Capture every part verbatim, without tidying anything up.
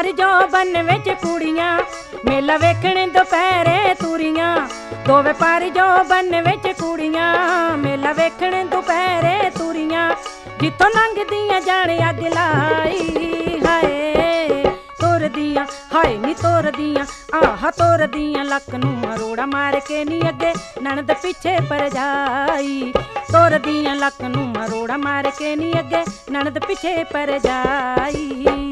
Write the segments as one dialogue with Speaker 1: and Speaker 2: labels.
Speaker 1: पर जो बन विच कुड़ियां मेला वेखण दोपहरे तुरियां। दोवे पर जो बन विच कुड़ियां मेला वेखण दोपहरे तुरियां। जिथों लंघदियां जाने अग लाई हाय तुरदियां हाय नी तुरदियां आह तुरदियां। लक नूं मरोड़ा मार के नी अगे नणद पिछे परजाई। तुरदियां लक नूं मरोड़ा मार के नी अगे नणद पिछे परजाई।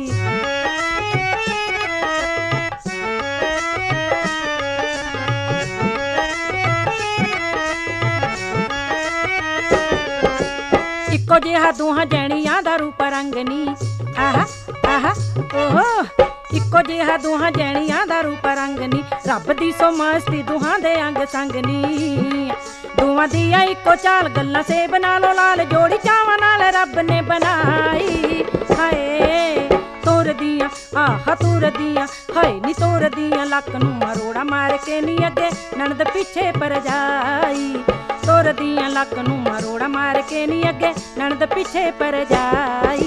Speaker 1: इको जिहा दूहां जैणियां दा रूप रंग नी आहा आहा ओहो। इको जिहा दूहां जैणियां दा रूप रंग नी रब दी सो मस्ती दूहां दे अंग संग नी। दूहां दिया इको चाल गल्लां सेब नालों लाल जोड़ी चावां नाल रब ने बनाई हाय तुरदियां आह तुरदियां हाय नी तुरदियां। लक नूं मरोड़ा मार के नी अगे नणद पिछे परजाई। तुरदियां लक नूं मरोड़ा मार के नी अगे नणद पिछे परजाई।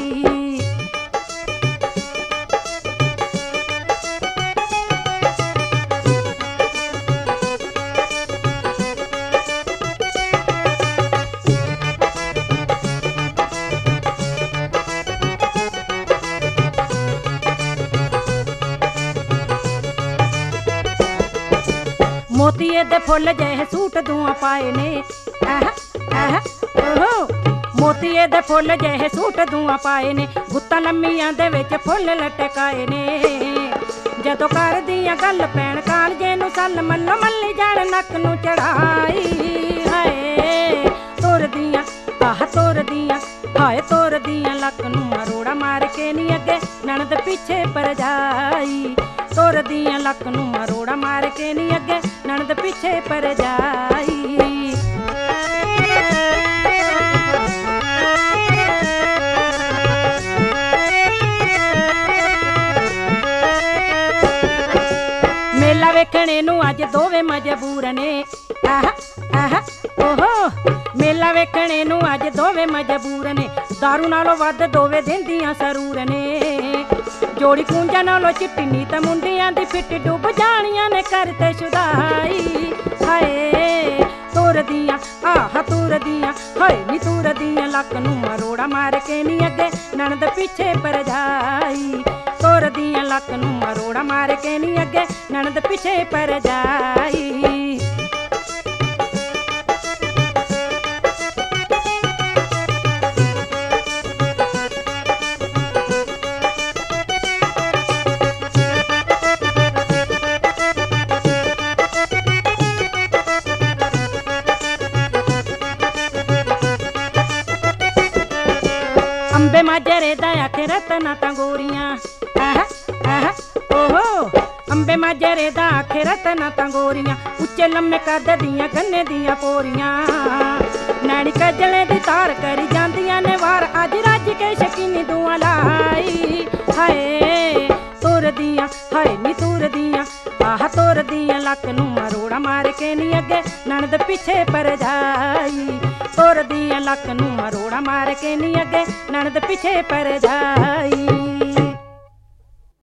Speaker 1: मोतिये दे फुल जहे सूट दूआं पाए ने आहा आहा ओहो। मोतिये दे फुल जहे सूट दूआं पाए ने गुत्तां लम्मियां दे विच फुल लटकाए ने। जदों करदियां गल पैण कालजे नूं सल मल्लो मल्ली जाण नक नूं चढ़ाई हाय तुरदियां आह तुरदियां हाय तुरदियां। लक नूं मरोड़ा मार के नी अगे नणद पिछे परजाई। तुरदियां लक नूं मरोड़ा मार के नी अगे नणद पिछे परजाई। मेला वेखणे नूं अज दोवे मजबूर ने आहा आहा ओहो। मेला वेखणे नूं अज दोवे मजबूर ने दारू नालों वध दोवे दिंदियां सरूर ने। जोड़ी कूंजा नालों चिट्टी नी ते मुंडियां दी फिट डुब जानियां ने करते शुदाई हाय तुरदियां आह तुरदियां हाय नी तुरदियां। लक नूं मरोड़ा मार के नी अगे नणद पिछे परजाई। तुरदियां लक नूं मरोड़ा मार के नी अगे नणद पिछे परजाई। अंबे माजरे दा आखे रतना तां गोरियां आहा आहा ओहो। अंबे माजरे दा आखे रतना तां गोरियां उच्चे लम्मे कद दियां गन्ने दियां पोरियां। नैणी कजले दी तार करी जांदियां ने वार अज रज के शकीनी दुआं लाई हाय तुरदियां हाय नी तुरदियां आह तुरदियां। लक नूं मरोड़ा मार के नी अगे नणद पिछे परजाई। तुरदियां लक नूं मरोड़ा मार के नी अगे नणद पिछे परजाई।